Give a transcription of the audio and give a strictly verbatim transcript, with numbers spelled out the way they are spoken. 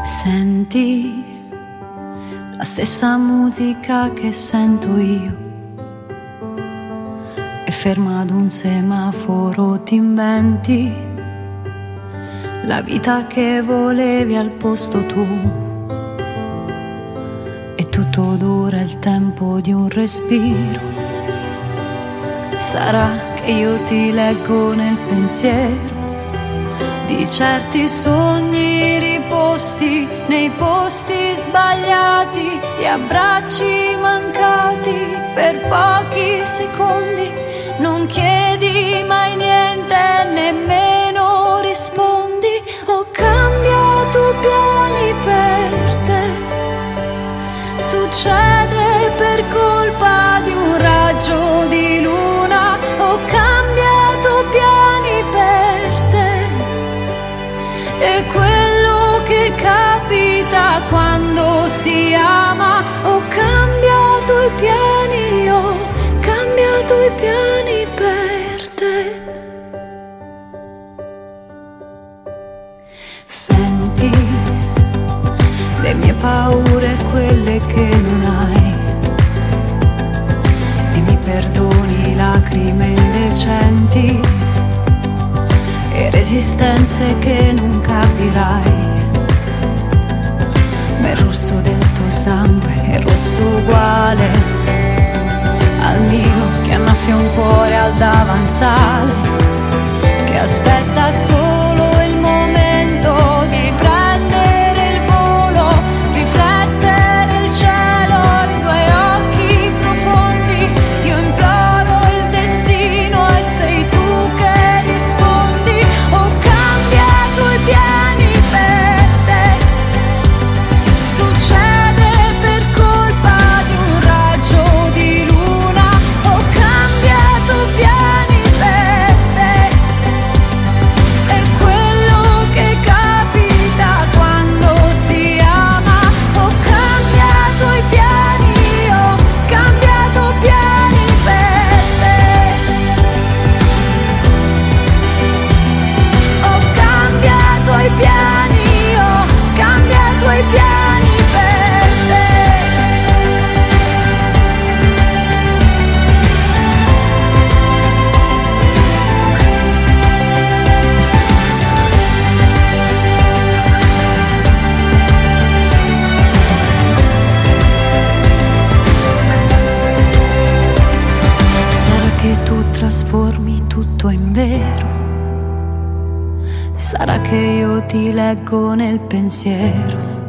Senti la stessa musica che sento io, e ferma ad un semaforo ti inventi la vita che volevi al posto tuo, e tutto dura il tempo di un respiro. Sarà che io ti leggo nel pensiero di certi sogni riposti nei posti sbagliati, di abbracci mancati per pochi secondi. Non chiedi mai niente, nemmeno rispondi. Ho cambiato piani per te, succede per colpa di un raggio di luna. Ho cambiato piani per te, è quello che capita quando si ama. Ho cambiato i piani, ho cambiato i piani per te. Senti le mie paure, quelle che non hai, e mi perdoni lacrime indecenti e resistenze che non capirai. Ma il rosso del tuo sangue è rosso uguale al mio, che annaffia un cuore al davanzale, che aspetta solo il momento di prendere il volo, riflettere il cielo in due occhi profondi. Io imploro il destino e sei tu che rispondi. Ho cambiato i piani per te, succede per colpa di un raggio di luna. Ho cambiato piani per te, è quello che capita quando si ama. Ho cambiato i piani, ho cambiato piani per te. Ho cambiato i piani, ho cambiato i piani per te. Sarà che tu trasformi tutto in vero, sarà che io ti leggo nel pensiero